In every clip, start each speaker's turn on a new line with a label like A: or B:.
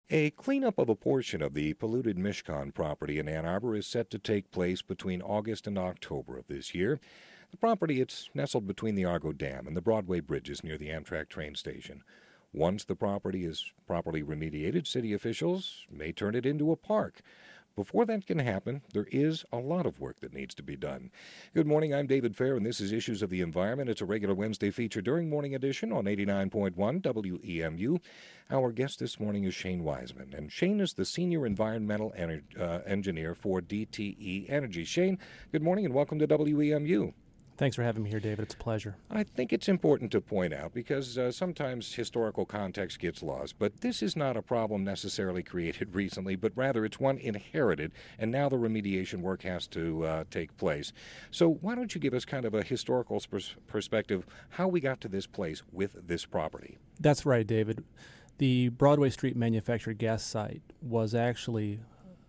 A: A cleanup of a portion of the polluted Mishcon property in Ann Arbor is set to take place between August and October of this year. The property, it's nestled between the Argo Dam and the Broadway bridges near the Amtrak train station. Once the property is properly remediated, city officials may turn it into a park. Before that can happen, there is a lot of work that needs to be done. Good morning, I'm David Fair, and this is Issues of the Environment. It's a regular Wednesday feature during Morning Edition on 89.1 WEMU. Our guest this morning is Shane Wiseman, and Shane is the Senior Environmental Engineer for DTE Energy. Shane, good morning and welcome to WEMU.
B: Thanks for having me here, David. It's a pleasure.
A: I think it's important to point out because sometimes historical context gets lost, but this is not a problem necessarily created recently, but rather it's one inherited, and now the remediation work has to take place. So why don't you give us kind of a historical perspective how we got to this place with this property?
B: That's right, David. The Broadway Street manufactured gas site was actually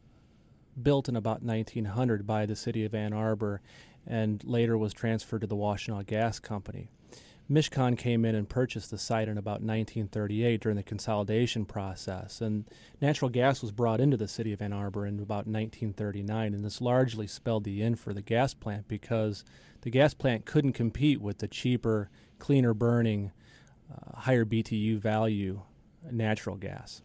B: built in about 1900 by the city of Ann Arbor and later was transferred to the Washtenaw Gas Company. Mishcon came in and purchased the site in about 1938 during the consolidation process, and natural gas was brought into the city of Ann Arbor in about 1939, and this largely spelled the end for the gas plant because the gas plant couldn't compete with the cheaper, cleaner burning, higher BTU value natural gas.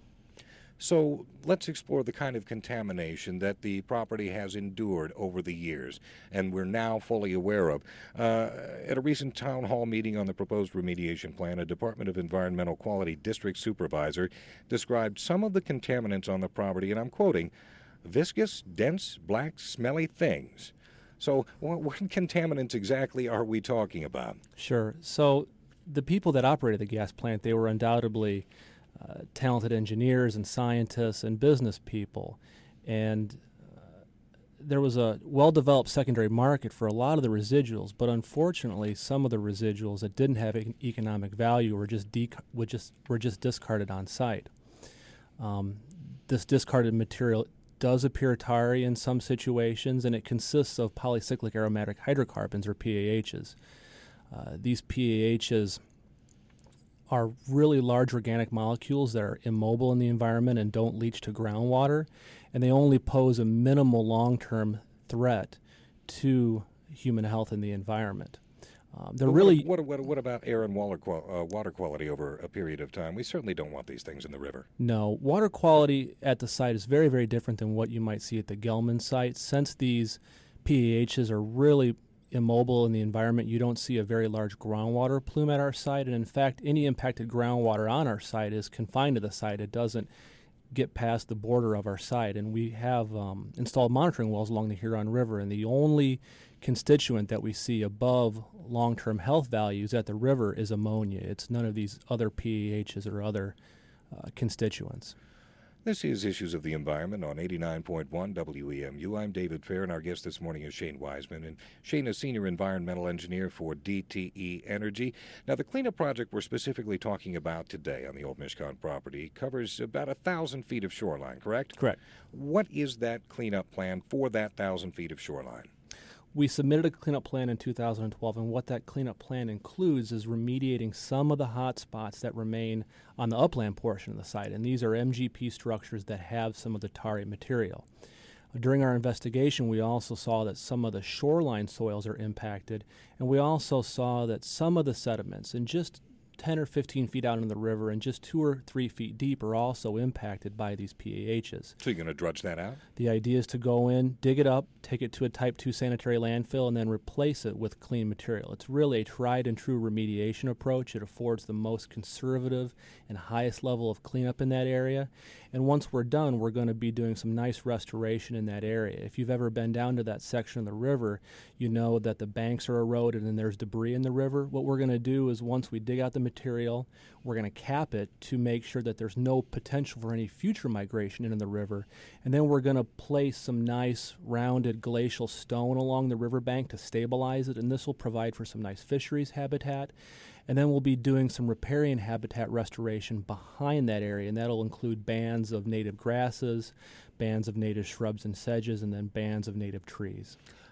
A: So let's explore the kind of contamination that the property has endured over the years, and we're now fully aware of. At a recent town hall meeting on the proposed remediation plan, a Department of Environmental Quality district supervisor described some of the contaminants on the property, and I'm quoting, viscous, dense, black, smelly things. So what contaminants exactly are we talking about?
B: Sure. So the people that operated the gas plant, they were undoubtedly talented engineers and scientists and business people. And there was a well-developed secondary market for a lot of the residuals, but unfortunately some of the residuals that didn't have economic value were just discarded on site. This discarded material does appear tarry in some situations, and it consists of polycyclic aromatic hydrocarbons, or PAHs. These PAHs are really large organic molecules that are immobile in the environment and don't leach to groundwater, and they only pose a minimal long-term threat to human health and the environment.
A: What about air and water quality over a period of time? We certainly don't want these things in the river.
B: No, water quality at the site is very, very different than what you might see at the Gelman site. Since these PAHs are really immobile in the environment, you don't see a very large groundwater plume at our site, and in fact any impacted groundwater on our site is confined to the site. It doesn't get past the border of our site, and we have installed monitoring wells along the Huron River, and the only constituent that we see above long-term health values at the river is ammonia. It's none of these other PAHs or other constituents.
A: This is Issues of the Environment on 89.1 WEMU. I'm David Fair, and our guest this morning is Shane Wiseman. And Shane is Senior Environmental Engineer for DTE Energy. Now, the cleanup project we're specifically talking about today on the old Mishcon property covers about 1,000 feet of shoreline, correct?
B: Correct.
A: What is that cleanup plan for that 1,000 feet of shoreline?
B: We submitted a cleanup plan in 2012, and what that cleanup plan includes is remediating some of the hot spots that remain on the upland portion of the site, and these are MGP structures that have some of the tarry material. During our investigation, we also saw that some of the shoreline soils are impacted, and we also saw that some of the sediments, and just 10 or 15 feet out in the river and just 2 or 3 feet deep, are also impacted by these PAHs.
A: So you're going to drudge that out?
B: The idea is to go in, dig it up, take it to a Type 2 sanitary landfill, and then replace it with clean material. It's really a tried and true remediation approach. It affords the most conservative and highest level of cleanup in that area. And once we're done, we're going to be doing some nice restoration in that area. If you've ever been down to that section of the river, you know that the banks are eroded and there's debris in the river. What we're going to do is once we dig out the material, we're going to cap it to make sure that there's no potential for any future migration into the river. And then we're going to place some nice rounded glacial stone along the riverbank to stabilize it, and this will provide for some nice fisheries habitat. And then we'll be doing some riparian habitat restoration behind that area, and that'll include bands of native grasses, bands of native shrubs and sedges, and then bands of native trees.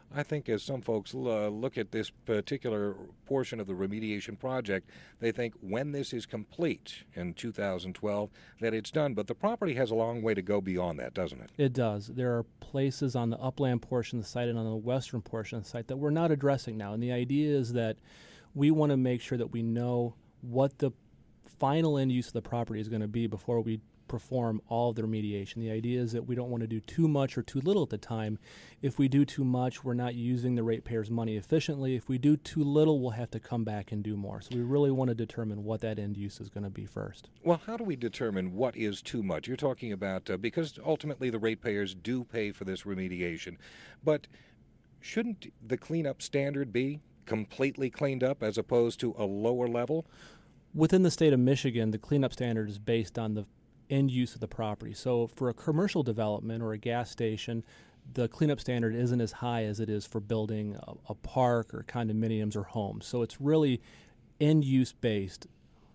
A: I think as some folks look at this particular portion of the remediation project, they think when this is complete in 2012 that it's done. But the property has a long way to go beyond that, doesn't it?
B: It does. There are places on the upland portion of the site and on the western portion of the site that we're not addressing now. And the idea is that we want to make sure that we know what the final end use of the property is going to be before we perform all of the remediation. The idea is that we don't want to do too much or too little at the time. If we do too much, we're not using the ratepayers' money efficiently. If we do too little, we'll have to come back and do more. So we really want to determine what that end use is going to be first.
A: Well, how do we determine what is too much? You're talking about, because ultimately the ratepayers do pay for this remediation, but shouldn't the cleanup standard be completely cleaned up as opposed to a lower level?
B: Within the state of Michigan, the cleanup standard is based on the end use of the property. So for a commercial development or a gas station, the cleanup standard isn't as high as it is for building a park or condominiums or homes. So it's really end use based.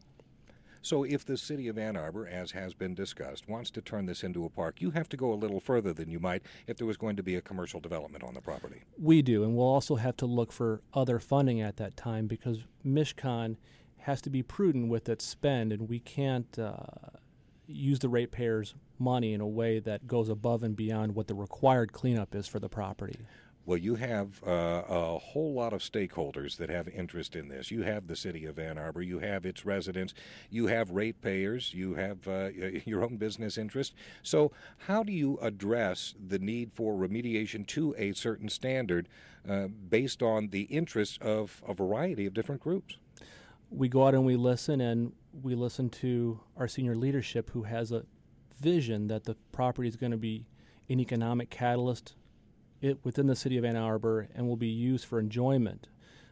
A: So if the city of Ann Arbor, as has been discussed, wants to turn this into a park, you have to go a little further than you might if there was going to be a commercial development on the property.
B: We do, and we'll also have to look for other funding at that time because MishCon has to be prudent with its spend, and we can't use the ratepayers' money in a way that goes above and beyond what the required cleanup is for the property.
A: Well, you have a whole lot of stakeholders that have interest in this. You have the city of Ann Arbor, you have its residents, you have ratepayers, you have your own business interest. So how do you address the need for remediation to a certain standard based on the interests of a variety of different groups?
B: We go out and we listen to our senior leadership who has a vision that the property is going to be an economic catalyst within the city of Ann Arbor and will be used for enjoyment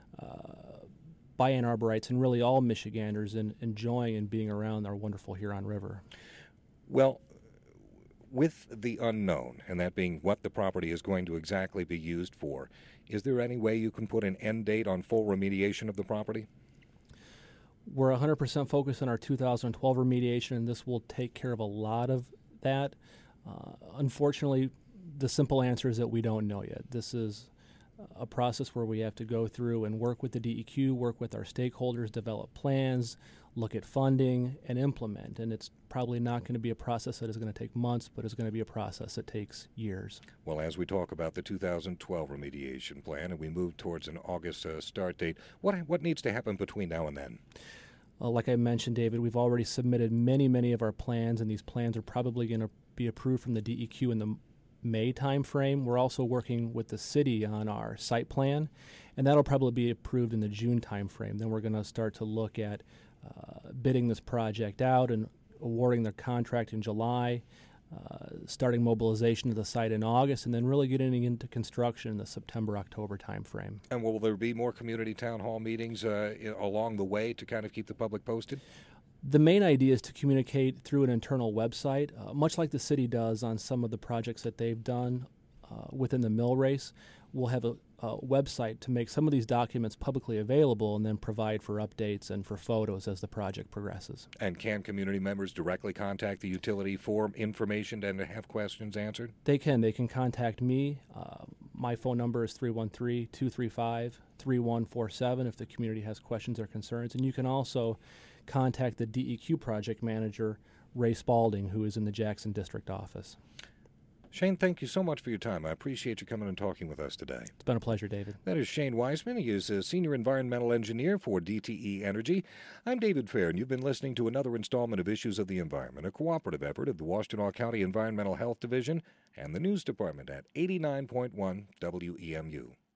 B: by Ann Arborites and really all Michiganders in enjoying and being around our wonderful Huron River.
A: Well, with the unknown, and that being what the property is going to exactly be used for, is there any way you can put an end date on full remediation of the property?
B: We're 100% focused on our 2012 remediation, and this will take care of a lot of that. Unfortunately, the simple answer is that we don't know yet. This is a process where we have to go through and work with the DEQ, work with our stakeholders, develop plans, look at funding, and implement. And it's probably not going to be a process that is going to take months, but it's going to be a process that takes years.
A: Well, as we talk about the 2012 remediation plan and we move towards an August start date, what needs to happen between now and then?
B: Like I mentioned, David, we've already submitted many of our plans, and these plans are probably going to be approved from the DEQ in the May timeframe. We're also working with the city on our site plan, and that'll probably be approved in the June timeframe. Then we're going to start to look at bidding this project out and awarding the contract in July, starting mobilization of the site in August, and then really getting into construction in the September-October timeframe.
A: And will there be more community town hall meetings along the way to kind of keep the public posted?
B: The main idea is to communicate through an internal website, much like the city does on some of the projects that they've done within the mill race. We'll have a website to make some of these documents publicly available and then provide for updates and for photos as the project progresses.
A: And can community members directly contact the utility for information and have questions answered?
B: They can. They can contact me. My phone number is 313-235-3147 if the community has questions or concerns. And you can also contact the DEQ project manager, Ray Spalding, who is in the Jackson District office.
A: Shane, thank you so much for your time. I appreciate you coming and talking with us today.
B: It's been a pleasure, David.
A: That is Shane Wiseman. He is a Senior Environmental Engineer for DTE Energy. I'm David Fair, and you've been listening to another installment of Issues of the Environment, a cooperative effort of the Washtenaw County Environmental Health Division and the News Department at 89.1 WEMU.